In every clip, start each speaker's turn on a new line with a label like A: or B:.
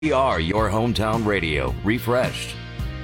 A: We are your hometown radio, refreshed.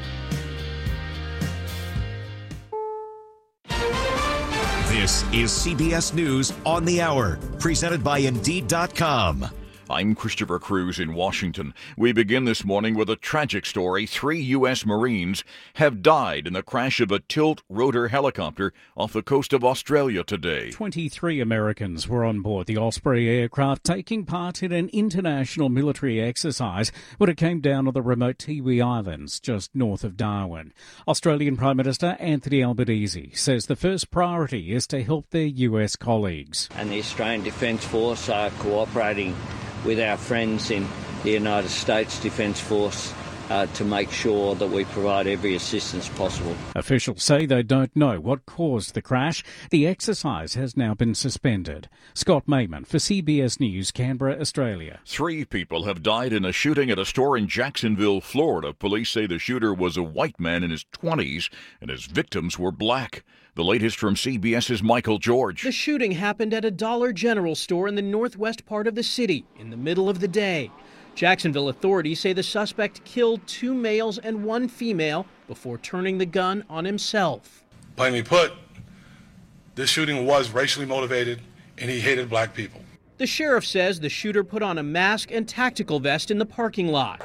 B: This is CBS News on the Hour, presented by Indeed.com.
C: I'm Christopher Cruz in Washington. We begin this morning with a tragic story. 3 U.S. Marines have died in the crash of a tilt-rotor helicopter off the coast of Australia today.
D: 23 Americans were on board the Osprey aircraft taking part in an international military exercise when it came down on the remote Tiwi Islands just north of Darwin. Australian Prime Minister Anthony Albanese says the first priority is to help their U.S. colleagues.
E: And the Australian Defence Force are cooperating with our friends in the United States Defence Force to make sure that we provide every assistance possible.
D: Officials say they don't know what caused the crash. The exercise has now been suspended. Scott Mayman for CBS News, Canberra, Australia.
C: 3 people have died in a shooting at a store in Jacksonville, Florida. Police say the shooter was a white man in his 20s and his victims were black. The latest from CBS's Michael George.
F: The shooting happened at a Dollar General store in the northwest part of the city in the middle of the day. Jacksonville authorities say the suspect killed 2 males and 1 female before turning the gun on himself.
G: Plainly put, this shooting was racially motivated and he hated black people.
F: The sheriff says the shooter put on a mask and tactical vest in the parking lot.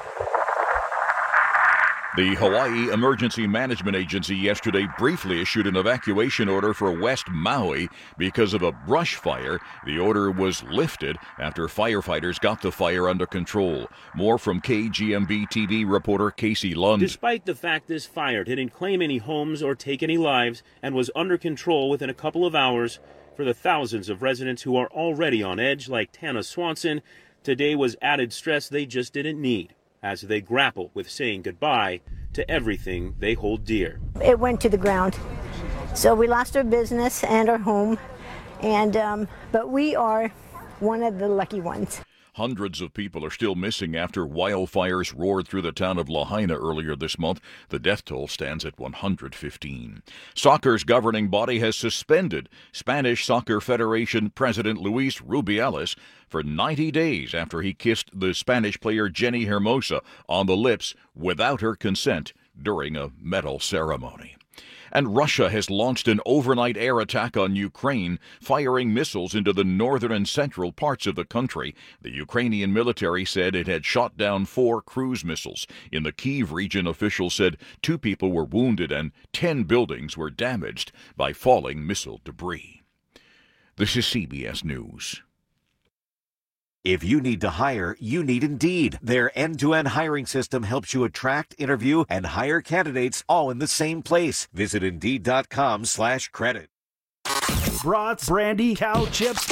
C: The Hawaii Emergency Management Agency yesterday briefly issued an evacuation order for West Maui because of a brush fire. The order was lifted after firefighters got the fire under control. More from KGMB TV reporter Casey Lund.
H: Despite the fact this fire didn't claim any homes or take any lives and was under control within a couple of hours, for the thousands of residents who are already on edge like Tana Swanson, today was added stress they just didn't need as they grapple with saying goodbye to everything they hold dear.
I: It went to the ground. So we lost our business and our home, but we are one of the lucky ones.
C: Hundreds of people are still missing after wildfires roared through the town of Lahaina earlier this month. The death toll stands at 115. Soccer's governing body has suspended Spanish Soccer Federation President Luis Rubiales for 90 days after he kissed the Spanish player Jenny Hermosa on the lips without her consent during a medal ceremony. And Russia has launched an overnight air attack on Ukraine, firing missiles into the northern and central parts of the country. The Ukrainian military said it had shot down 4 cruise missiles. In the Kyiv region, officials said 2 people were wounded and 10 buildings were damaged by falling missile debris. This is CBS News.
B: If you need to hire, you need Indeed. Their end-to-end hiring system helps you attract, interview, and hire candidates all in the same place. Visit Indeed.com/credit.
J: Brats, brandy, cow chips,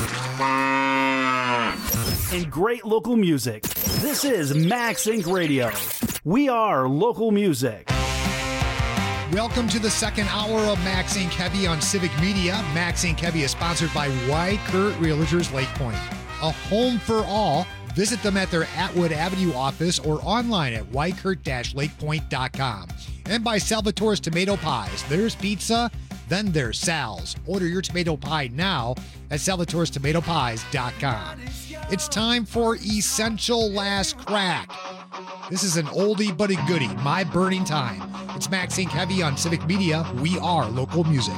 J: and great local music. This is Max Inc. Radio. We are local music.
K: Welcome to the second hour of Max Inc. Heavy on Civic Media. Max Inc. Heavy is sponsored by Weichert Realtors Lake Point. A home for all. Visit them at their Atwood Avenue office or online at weichert-lakepoint.com. And by Salvatore's Tomato Pies. There's pizza, then there's Sal's. Order your tomato pie now at salvatorestomatopies.com. It's time for Essential Last Crack. This is an oldie but a goodie, My Burning Time. It's Max Inc. Heavy on Civic Media. We are local music.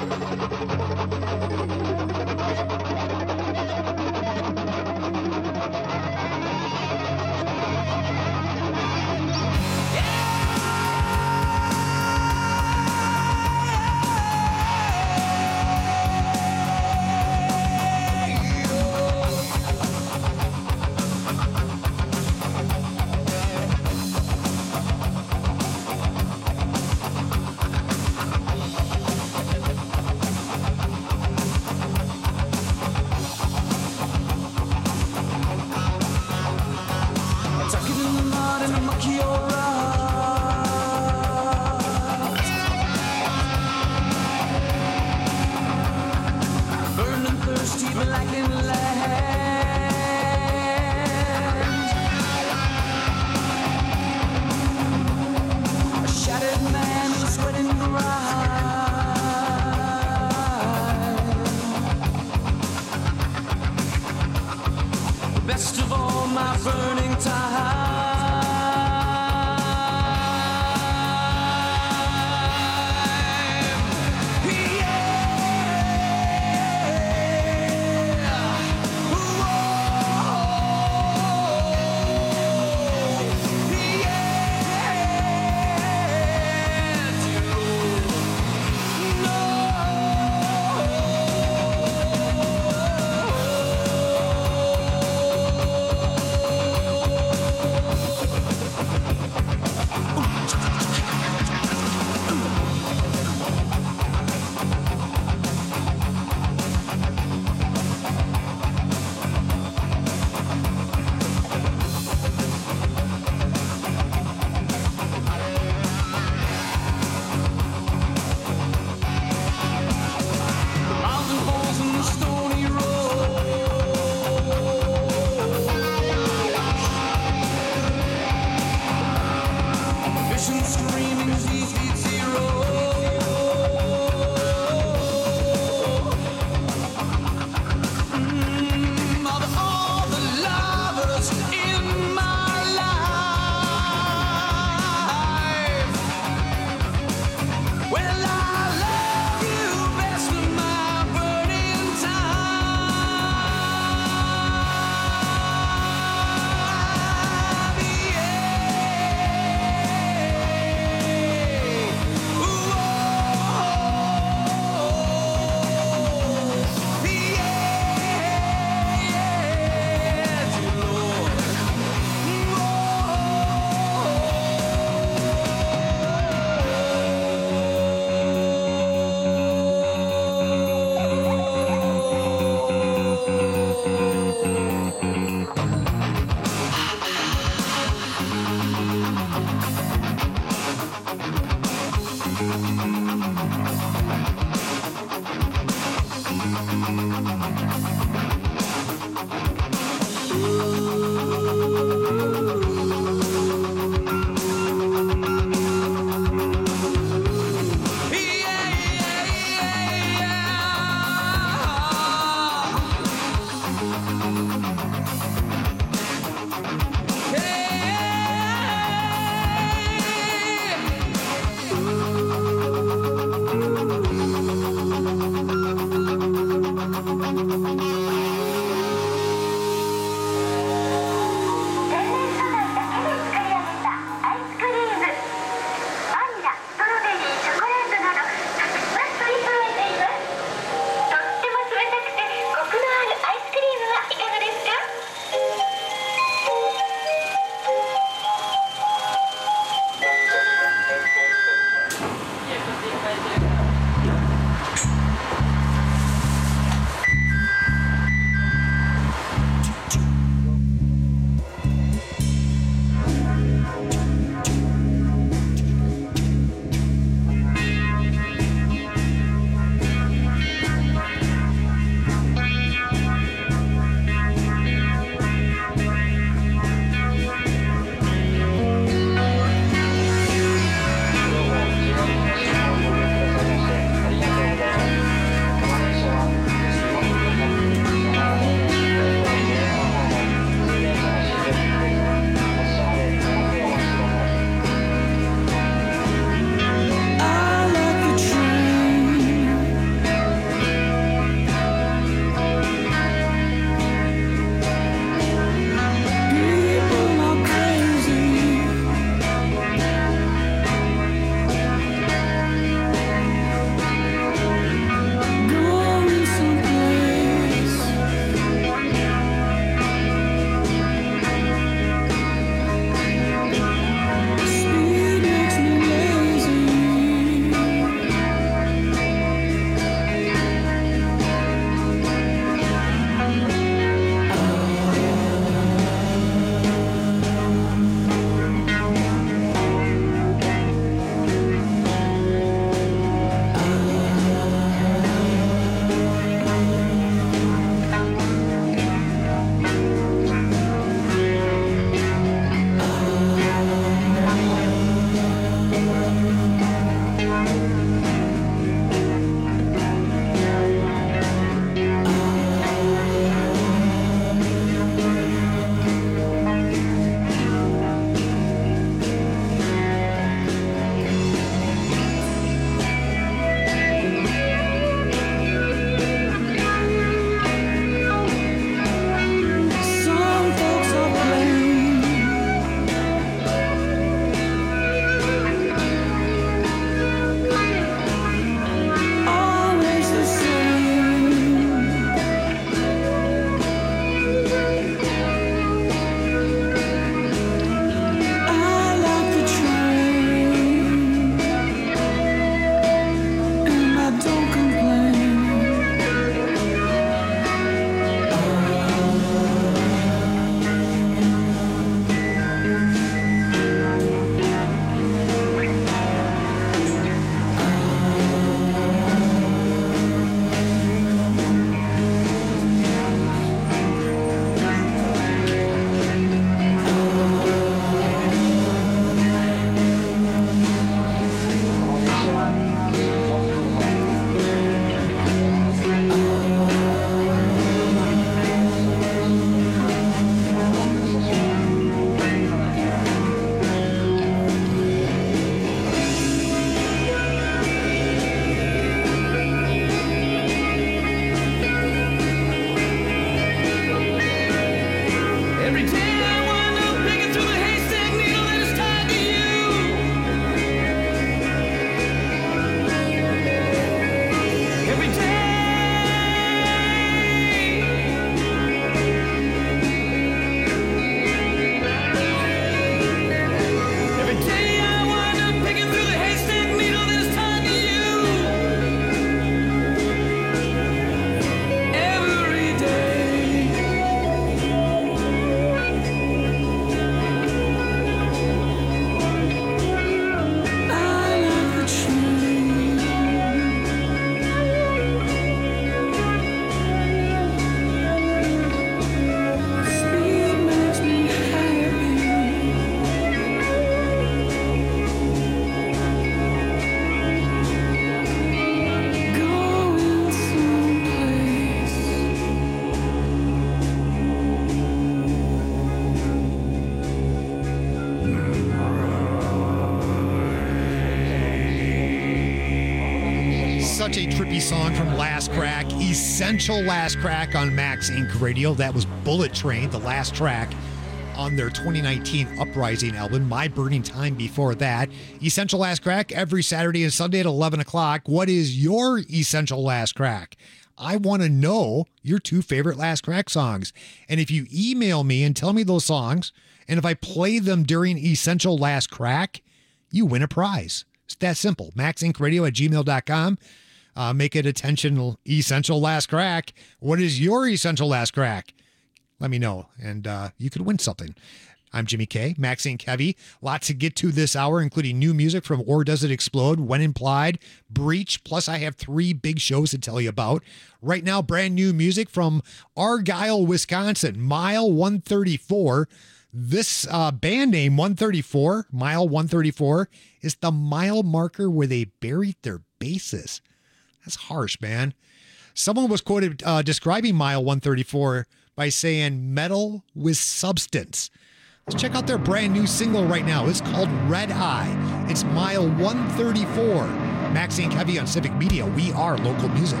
K: Such a trippy song from Last Crack, Essential Last Crack on Max Inc. Radio. That was Bullet Train, the last track on their 2019 Uprising album. My Burning Time before that. Essential Last Crack every Saturday and Sunday at 11 o'clock. What is your Essential Last Crack? I want to know your 2 favorite Last Crack songs. And if you email me and tell me those songs, and if I play them during Essential Last Crack, you win a prize. It's that simple. MaxIncRadio@gmail.com. Make it attention Essential Last Crack. What is your Essential Last Crack? Let me know, and you could win something. I'm Jimmy K, Max Inc. Heavy. Lots to get to this hour, including new music from Or Does It Explode, When Implied, Breach, plus I have 3 big shows to tell you about. Right now, brand new music from Argyle, Wisconsin, Mile 134. This band name, 134, Mile 134, is the mile marker where they buried their bases. That's harsh, man. Someone was quoted describing Mile 134 by saying metal with substance. Let's check out their brand new single right now. It's called Red Eye. It's Mile 134. Max Inc. Heavy on Civic Media. We are local music.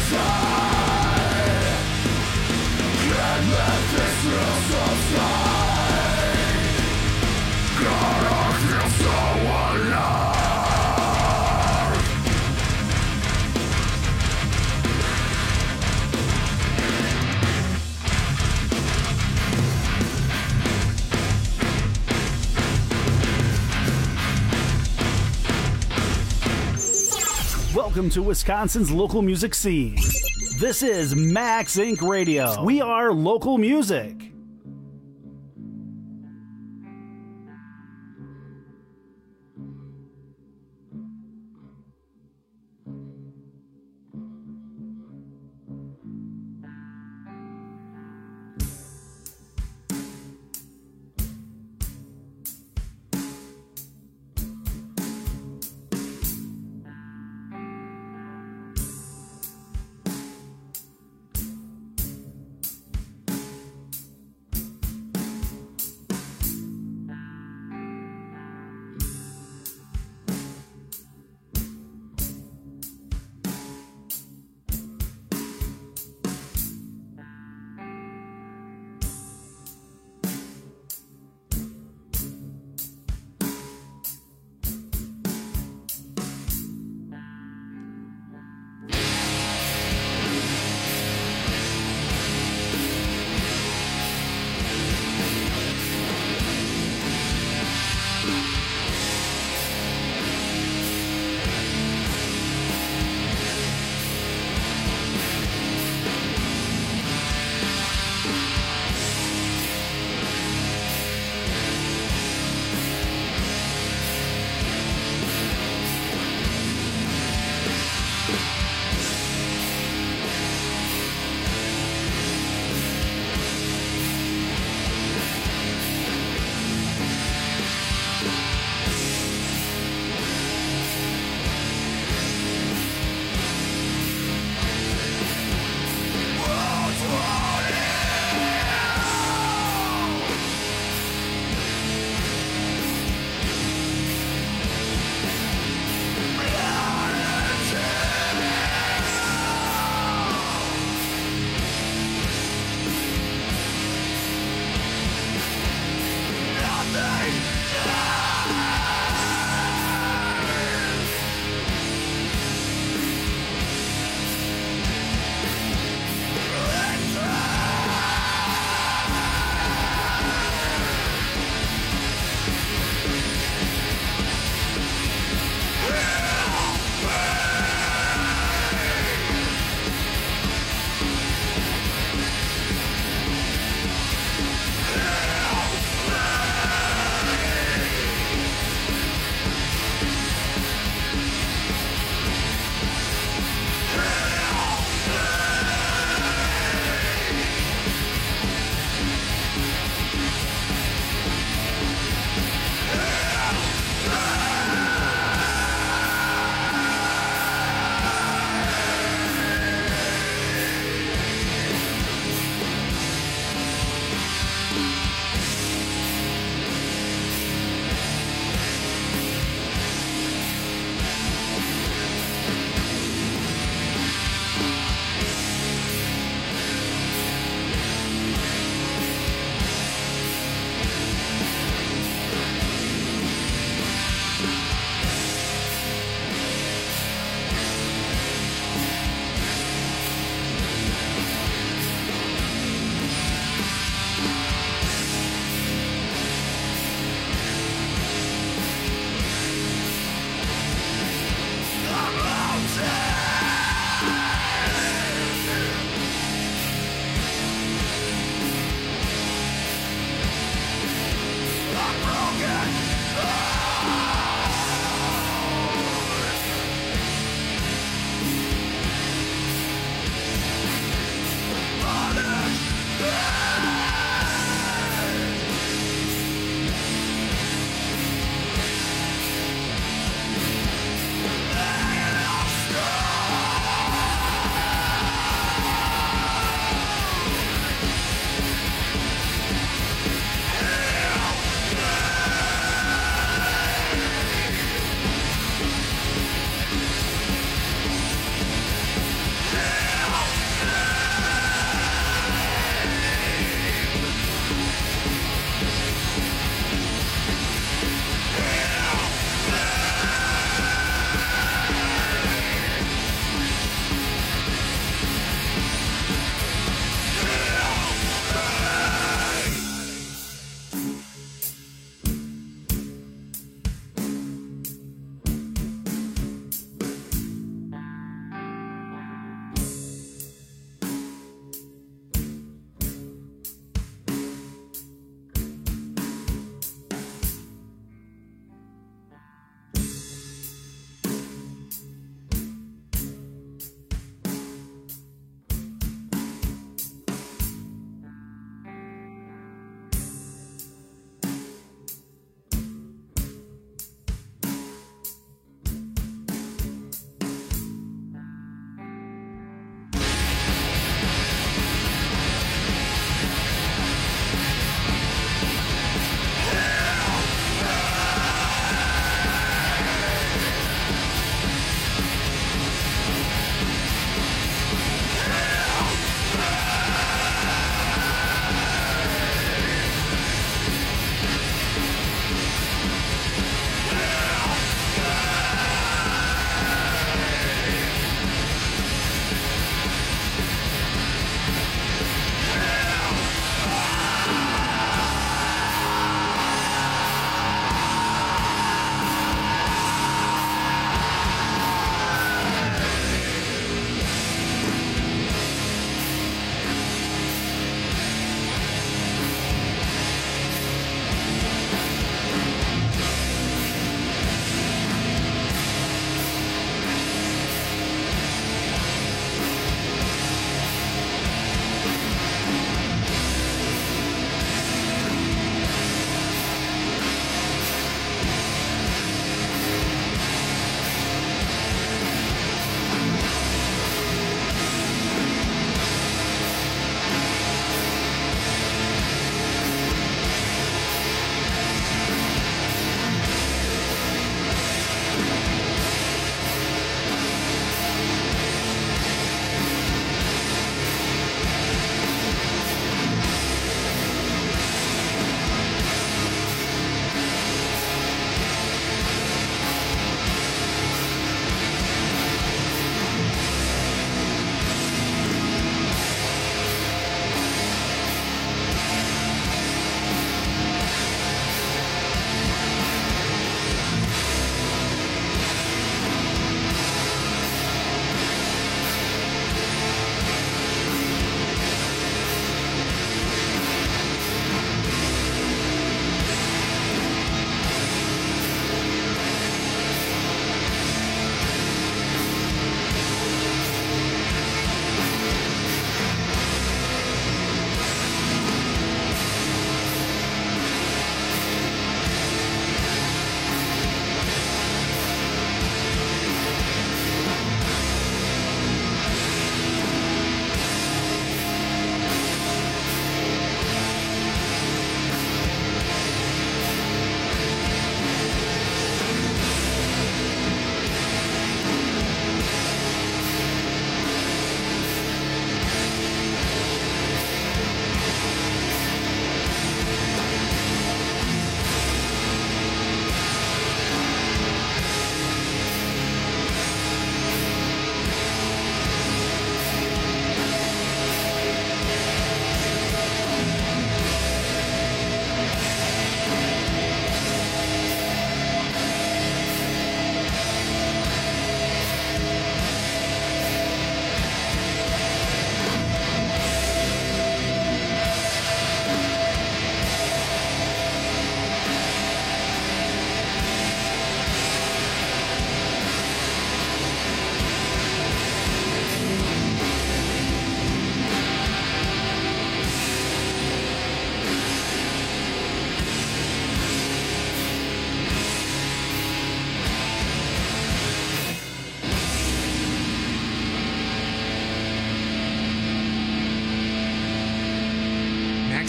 J: Welcome to Wisconsin's local music scene. This is Max Inc. Radio. We are local music.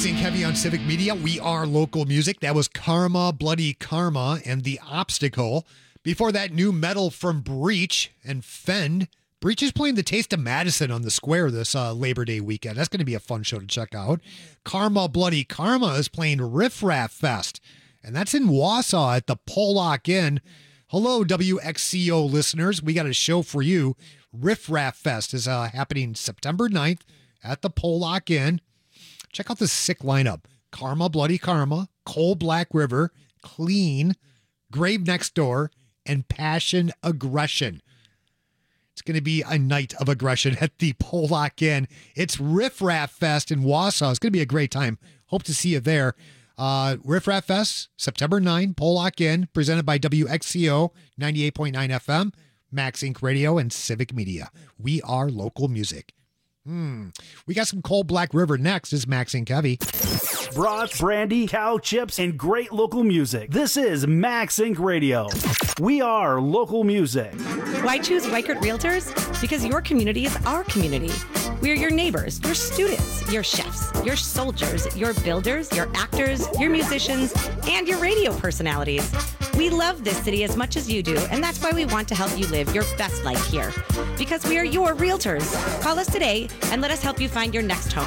K: Max and Kevy on Civic Media. We are local music. That was Karma, Bloody Karma, and The Obstacle. Before that, new metal from Breach and Fend. Breach is playing the Taste of Madison on the Square this Labor Day weekend. That's going to be a fun show to check out. Karma, Bloody Karma is playing Riff Raff Fest, and that's in Wausau at the Pollock Inn. Hello, WXCO listeners. We got a show for you. Riff Raff Fest is happening September 9th at the Pollock Inn. Check out the sick lineup. Karma, Bloody Karma, Coal Black River, Clean, Grave Next Door, and Passion Aggression. It's going to be a night of aggression at the Pollock Inn. It's Riff Raff Fest in Wausau. It's going to be a great time. Hope to see you there. Riff Raff Fest, September 9, Pollock Inn, presented by WXCO 98.9 FM, Max Inc. Radio, and Civic Media. We are local music. We got some Coal Black River next. This is Max and Kevy.
J: Brats, brandy, cow chips, and great local music. This is Max Inc. Radio. We are local music.
L: Why choose Weichert Realtors? Because your community is our community. We are your neighbors, your students, your chefs, your soldiers, your builders, your actors, your musicians, and your radio personalities. We love this city as much as you do, and that's why we want to help you live your best life here. Because we are your realtors. Call us today and let us help you find your next home.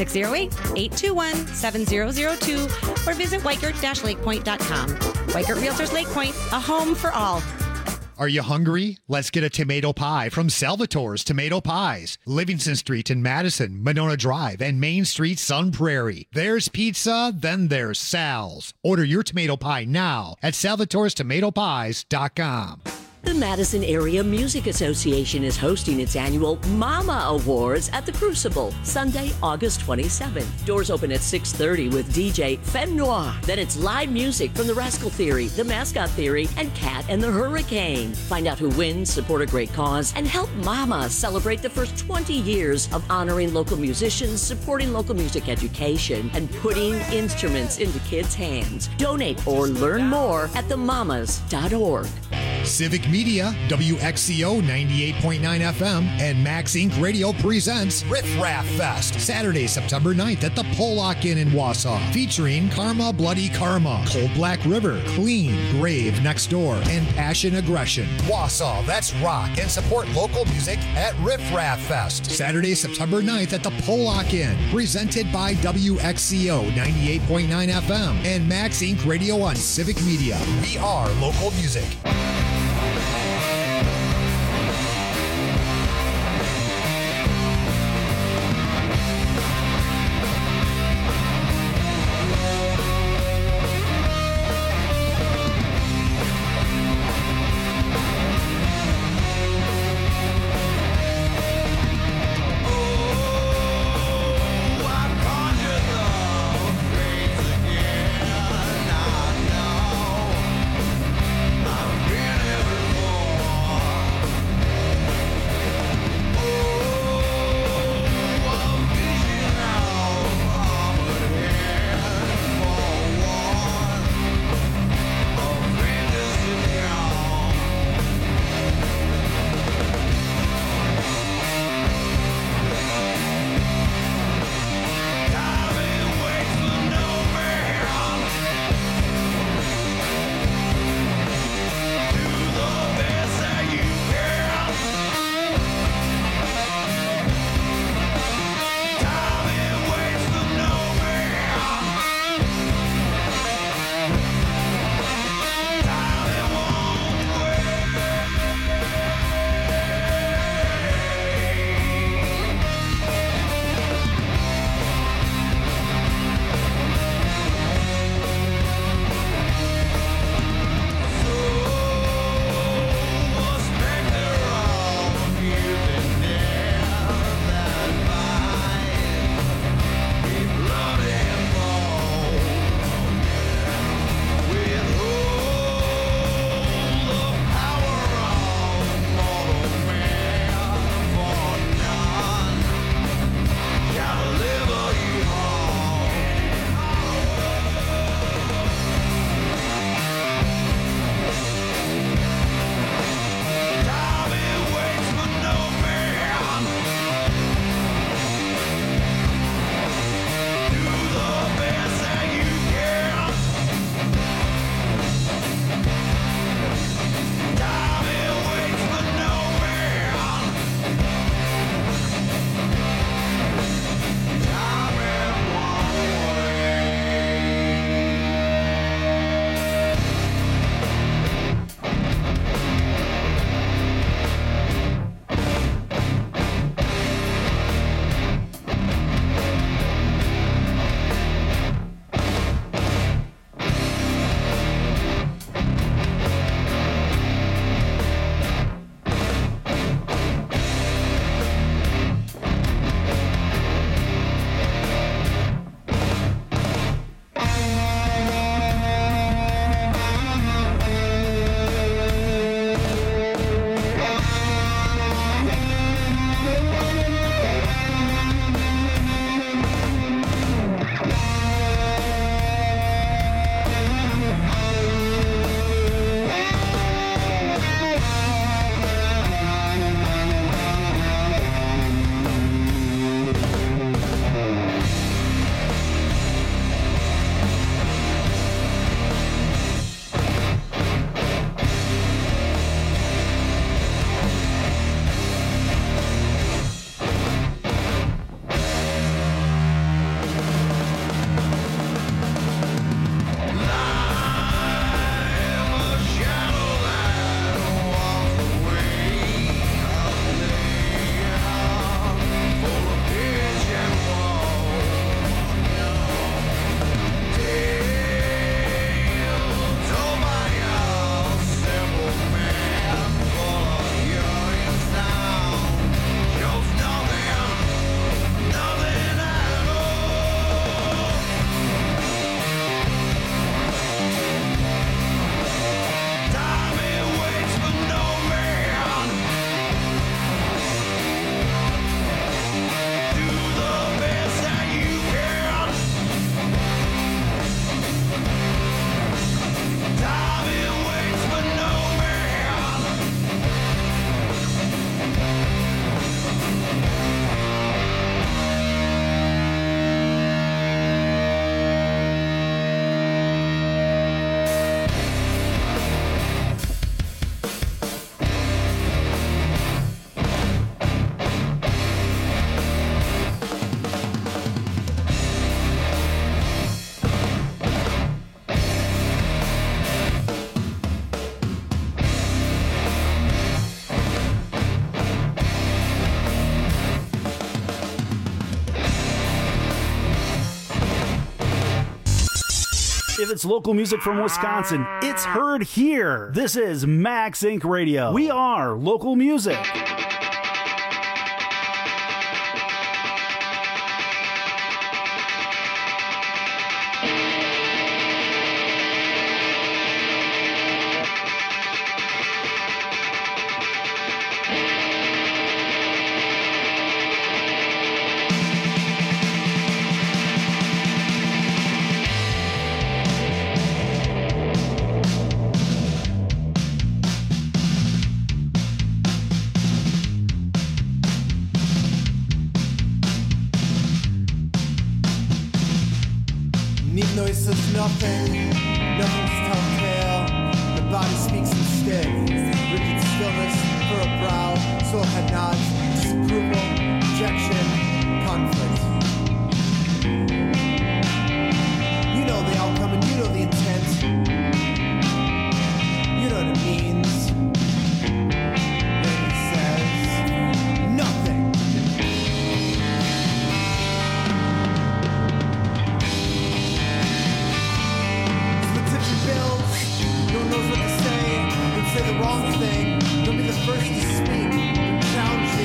L: 608-821-7002 or visit Weichert-lakepoint.com. Weichert Realtors Lake Point, a home for all.
K: Are you hungry? Let's get a tomato pie from Salvatore's Tomato Pies. Livingston Street in Madison, Monona Drive, and Main Street, Sun Prairie. There's pizza, then there's Sal's. Order your tomato pie now at salvatorestomatopies.com.
M: The Madison Area Music Association is hosting its annual Mama Awards at the Crucible, Sunday, August 27th. Doors open at 6:30 with DJ Femme Noir. Then it's live music from the Rascal Theory, the Mascot Theory, and Cat and the Hurricane. Find out who wins, support a great cause, and help Mama celebrate the first 20 years of honoring local musicians, supporting local music education, and putting instruments into kids' hands. Donate or learn more at themamas.org.
K: Civic Media, WXCO 98.9 FM, and Max Inc. Radio presents Riff Raff Fest, Saturday, September 9th at the Pollock Inn in Wausau, featuring Karma, Bloody Karma, Coal Black River, Clean, Grave Next Door, and Passion Aggression. Wausau, that's rock, and support local music at Riff Raff Fest, Saturday, September 9th at the Pollock Inn, presented by WXCO 98.9 FM and Max Inc. Radio on Civic Media. We are local music.
N: Been
J: If it's local music from Wisconsin, it's heard here. This is Max Inc. Radio. We are local music.
N: Nothing's telltale. The body speaks instead. Rigid stillness for a brow. Soul head nods. Disapproval. Rejection. Conflict. You know the outcome and you know the intent. You know what it means. Then he says nothing. No one knows what to say. Don't say the wrong thing. Don't be the first to speak. Challenge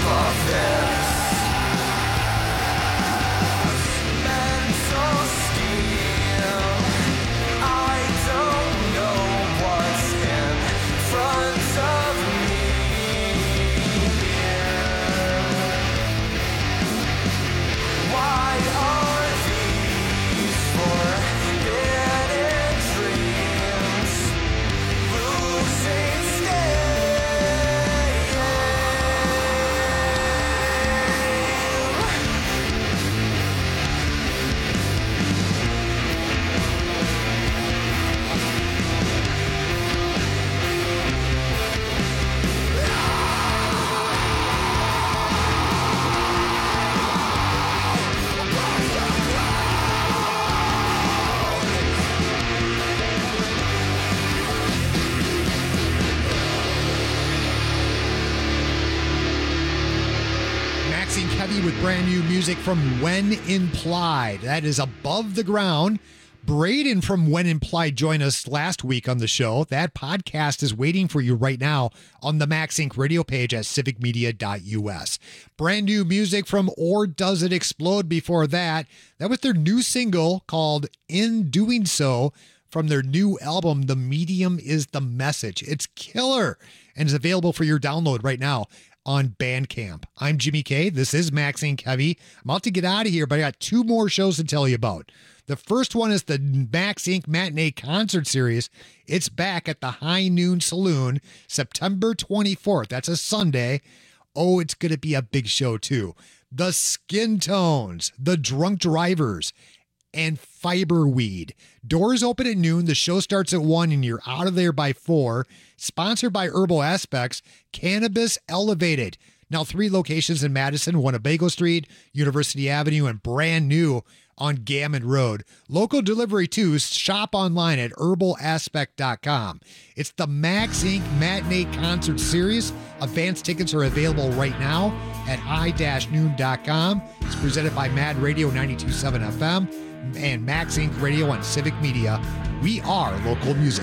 K: With brand new music from When Implied. That is Above the Ground. Braden from When Implied joined us last week on the show. That podcast is waiting for you right now on the Max Inc. radio page at civicmedia.us. Brand new music from Or Does It Explode before that. That was their new single called In Doing So from their new album, The Medium is the Message. It's killer and is available for your download right now on Bandcamp. I'm Jimmy K. This is Max Inc. Heavy. I'm about to get out of here, but I got two more shows to tell you about. The first one is the Max Inc. Matinee Concert Series. It's back at the High Noon Saloon, September 24th. That's a Sunday. Oh, it's going to be a big show, too. The Skin Tones, The Drunk Drivers, and Fiberweed. Doors open at noon. The show starts at 1 and you're out of there by 4. Sponsored by Herbal Aspects, Cannabis Elevated. Now 3 locations in Madison, Winnebago Street, University Avenue, and brand new on Gammon Road. Local delivery too. Shop online at herbalaspect.com. It's the Max Inc. Matinee Concert Series. Advance tickets are available right now at high-noon.com. It's presented by Mad Radio 92.7 FM and Max Inc. Radio on Civic Media. We are local music.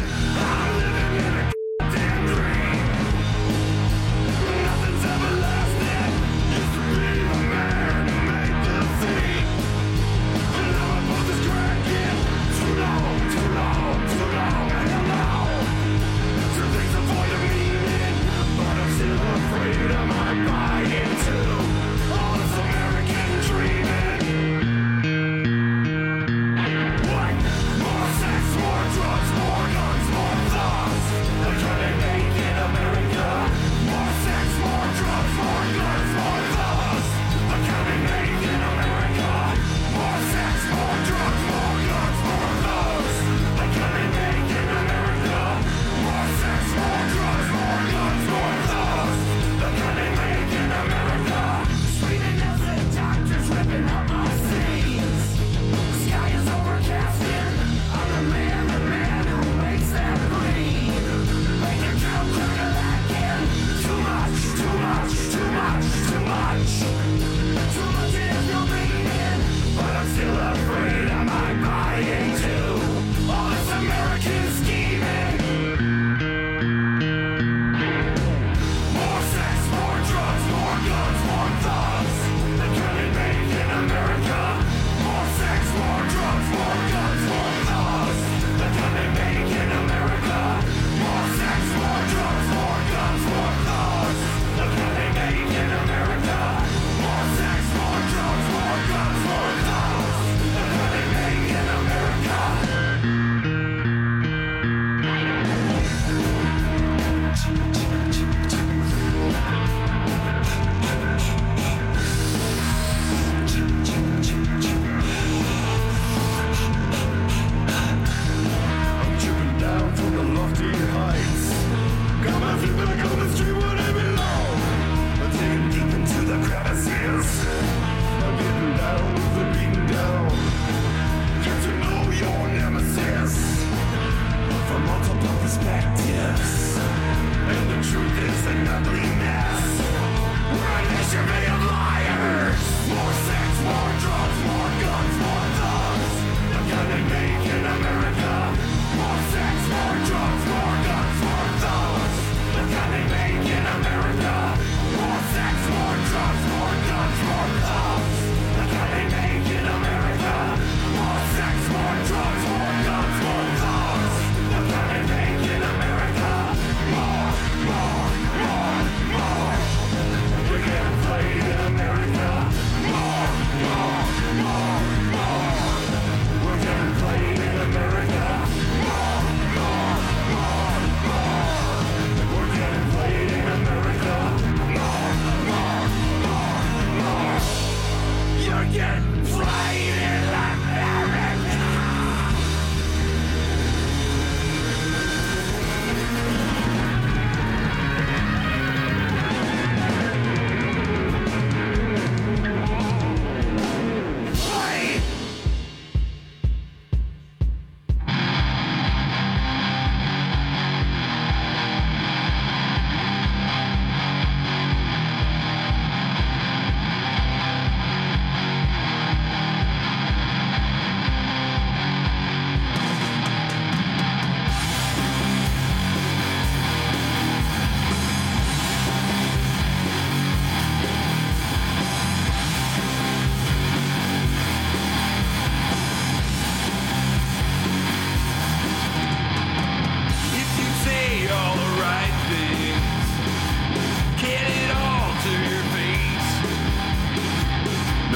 O: More sex, more drugs, more guns, more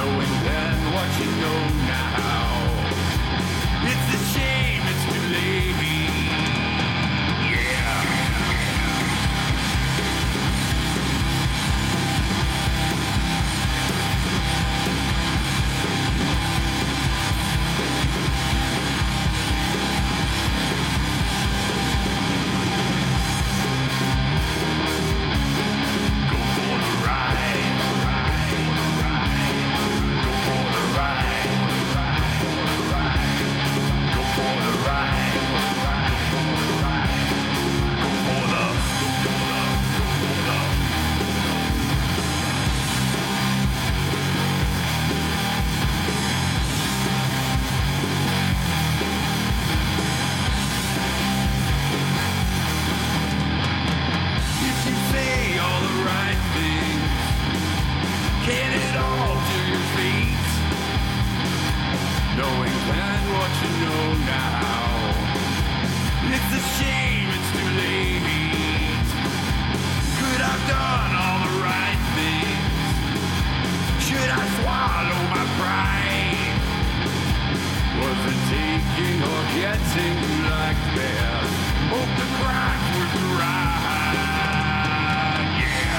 O: knowing then what you know now. It's a shame it's too late. Yeah. Go for the ride. Go for the ride. Go for the ride. Go for the If you say all the right things, can it all to your feet? Knowing then what you know now, it's a shame it's too late. Could I've done all the right things? Should I swallow my pride? Was it taking or getting like this? Hope the cracks were dry. Yeah.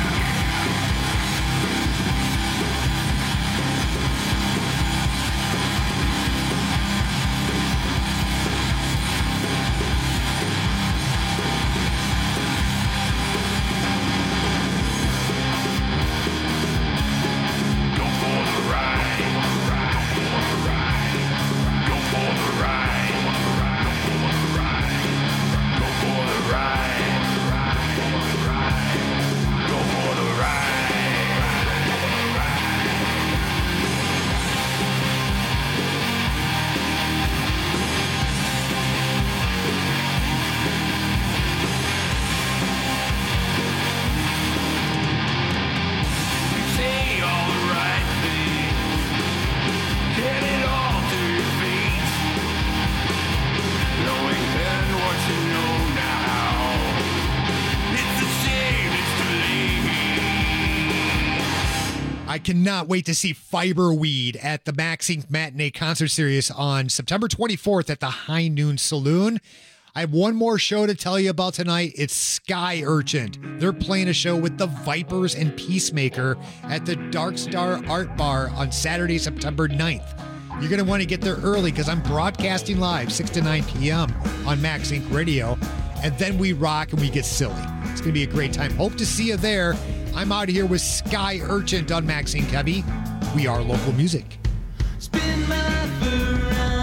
O: Go for the ride. Go for the ride. Go for the ride. Go for the You say all the right things, get it all to your feet. Knowing then what you know now, it's a shame it's too late.
K: I cannot wait to see Fiberweed at the Max Inc. Matinee Concert Series on September 24th at the High Noon Saloon. I have one more show to tell you about tonight. It's Sky Urchin. They're playing a show with the Vipers and Peacemaker at the Dark Star Art Bar on Saturday, September 9th. You're going to want to get there early because I'm broadcasting live 6 to 9 p.m. on Max Inc. Radio. And then we rock and we get silly. It's going to be a great time. Hope to see you there. I'm out of here with Sky Urchin on Max Inc. Heavy. We are local music.
O: Spin my life around.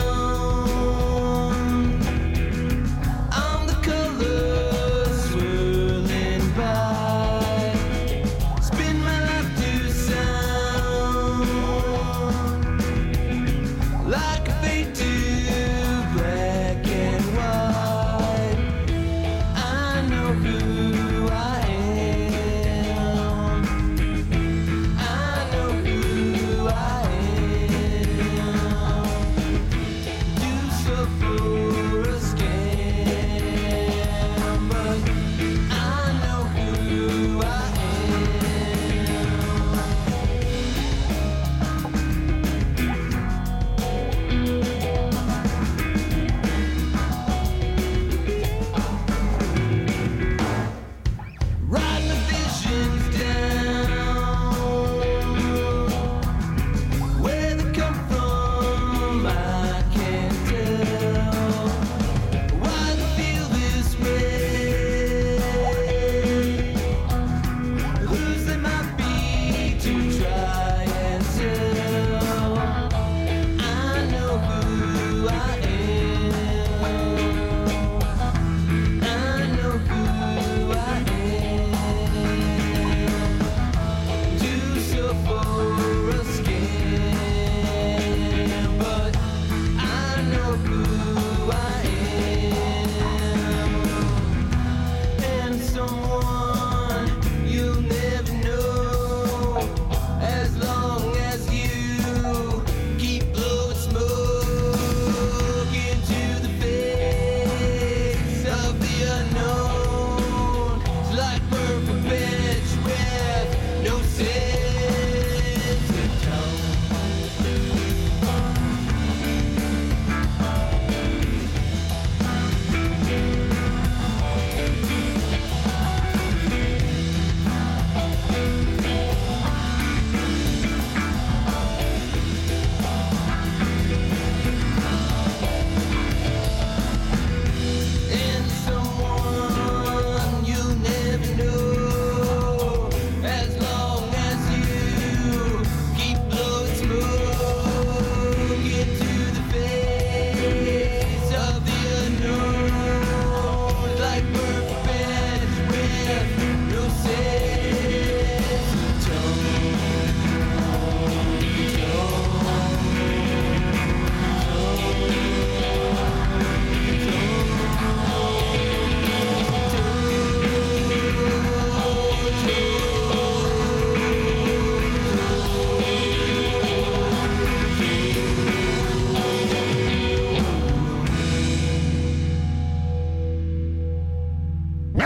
O: I'm the colors swirling by. Spin my life to sound. Like a fade to black and white. I know who I am. I know who I am.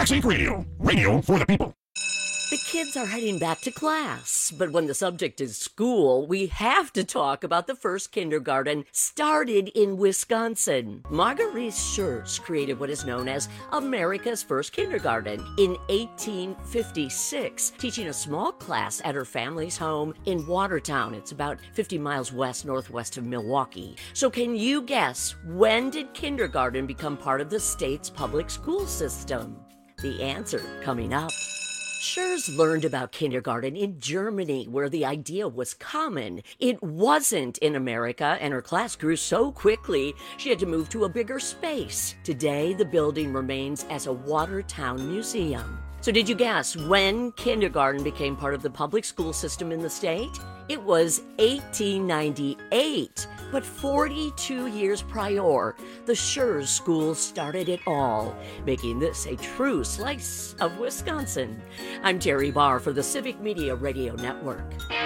P: Max Inc. Radio. Radio for the people.
M: The kids are heading back to class, but when the subject is school, we have to talk about the first kindergarten started in Wisconsin. Marguerite Schurz created what is known as America's first kindergarten in 1856, teaching a small class at her family's home in Watertown. It's about 50 miles northwest of Milwaukee. So can you guess, when did kindergarten become part of the state's public school system? The answer coming up. Schurz learned about kindergarten in Germany, where the idea was common. It wasn't in America, and her class grew so quickly she had to move to a bigger space. Today, the building remains as a Watertown museum. So did you guess when kindergarten became part of the public school system in the state? It was 1898, but 42 years prior, the Schurz School started it all, making this a true slice of Wisconsin. I'm Terry Barr for the Civic Media Radio Network.